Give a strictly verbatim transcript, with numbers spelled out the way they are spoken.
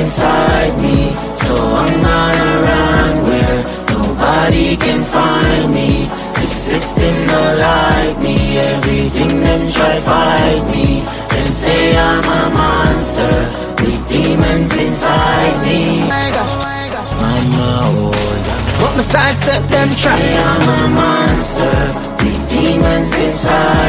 inside me, so I'm gonna run where nobody can find me. The system not like me, everything them try fight me. Them say I'm a monster with demons inside me. I'm a old, but my sidestep them try. I'm a monster with demons inside